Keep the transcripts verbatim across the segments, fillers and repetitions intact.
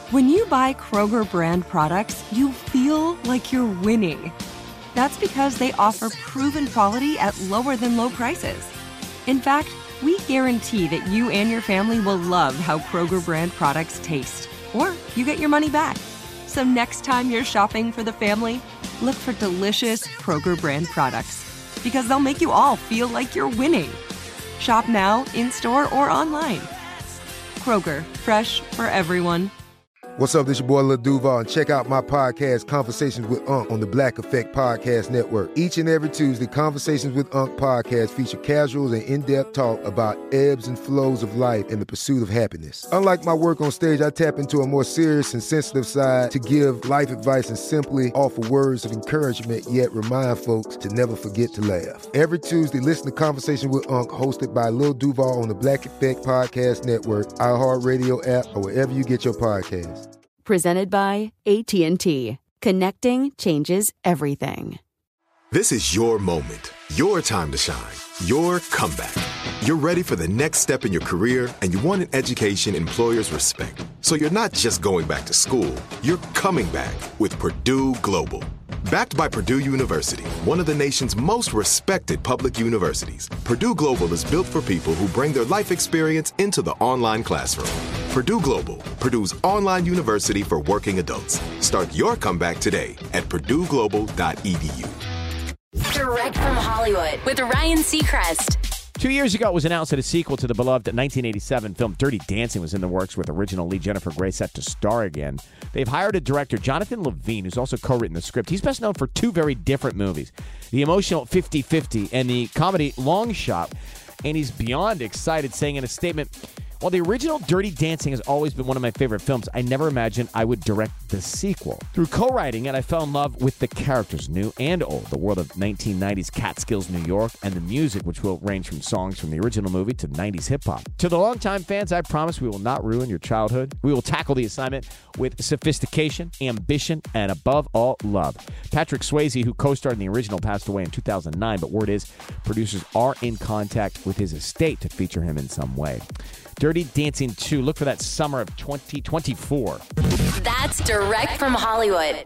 When you buy Kroger brand products, you feel like you're winning. That's because they offer proven quality at lower than low prices. In fact, we guarantee that you and your family will love how Kroger brand products taste, or you get your money back. So next time you're shopping for the family, look for delicious Kroger brand products, because they'll make you all feel like you're winning. Shop now, in-store, or online. Kroger, fresh for everyone. What's up, this your boy Lil Duval, and check out my podcast, Conversations with Unc, on the Black Effect Podcast Network. Each and every Tuesday, Conversations with Unc podcast feature casual and in-depth talk about ebbs and flows of life and the pursuit of happiness. Unlike my work on stage, I tap into a more serious and sensitive side to give life advice and simply offer words of encouragement, yet remind folks to never forget to laugh. Every Tuesday, listen to Conversation with Unc, hosted by Lil Duval on the Black Effect Podcast Network, iHeartRadio app, or wherever you get your podcasts. Presented by A T and T. Connecting changes everything. This is your moment, your time to shine, your comeback. You're ready for the next step in your career, and you want an education employers respect. So you're not just going back to school, you're coming back with Purdue Global. Backed by Purdue University, one of the nation's most respected public universities, Purdue Global is built for people who bring their life experience into the online classroom. Purdue Global, Purdue's online university for working adults. Start your comeback today at purdue global dot e d u. Direct from Hollywood with Ryan Seacrest. Two years ago, it was announced that a sequel to the beloved nineteen eighty-seven film Dirty Dancing was in the works, with original lead Jennifer Grey set to star again. They've hired a director, Jonathan Levine, who's also co-written the script. He's best known for two very different movies, the emotional fifty fifty and the comedy Long Shot. And he's beyond excited, saying in a statement, "While the original Dirty Dancing has always been one of my favorite films, I never imagined I would direct the sequel. Through co-writing it, I fell in love with the characters, new and old, the world of nineteen nineties Catskills, New York, and the music, which will range from songs from the original movie to nineties hip-hop. To the longtime fans, I promise we will not ruin your childhood. We will tackle the assignment with sophistication, ambition, and above all, love." Patrick Swayze, who co-starred in the original, passed away in two thousand nine, but word is producers are in contact with his estate to feature him in some way. Dirty Dancing two. Look for that summer of twenty twenty-four. That's direct from Hollywood.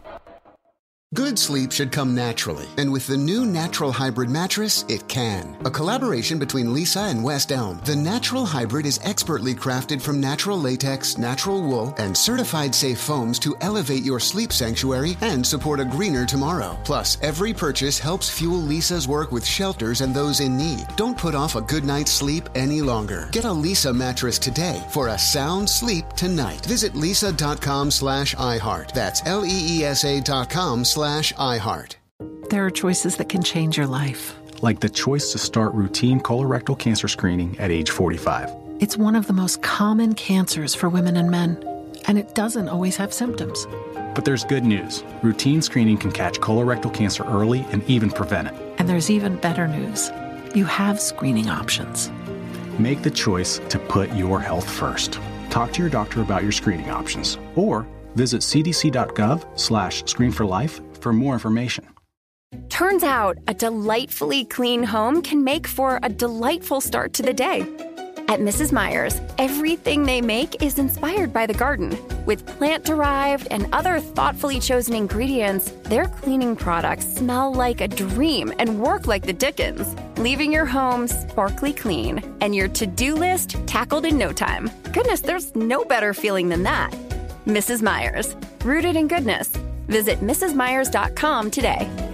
Good sleep should come naturally, and with the new Natural Hybrid mattress, it can. A collaboration between Lisa and West Elm, the Natural Hybrid is expertly crafted from natural latex, natural wool, and certified safe foams to elevate your sleep sanctuary and support a greener tomorrow. Plus, every purchase helps fuel Lisa's work with shelters and those in need. Don't put off a good night's sleep any longer. Get a Lisa mattress today for a sound sleep tonight. Visit lisa.com slash iHeart. That's L-E-E-S-A dot com slash iHeart. There are choices that can change your life. Like the choice to start routine colorectal cancer screening at age forty-five. It's one of the most common cancers for women and men, and it doesn't always have symptoms. But there's good news. Routine screening can catch colorectal cancer early and even prevent it. And there's even better news. You have screening options. Make the choice to put your health first. Talk to your doctor about your screening options, or visit cdc.gov slash screen for life for more information. Turns out a delightfully clean home can make for a delightful start to the day. At Missus Meyer's, everything they make is inspired by the garden. With plant-derived and other thoughtfully chosen ingredients, their cleaning products smell like a dream and work like the Dickens, leaving your home sparkly clean and your to-do list tackled in no time. Goodness, there's no better feeling than that. Missus Meyer's, rooted in goodness. Visit Mrs Meyers dot com today.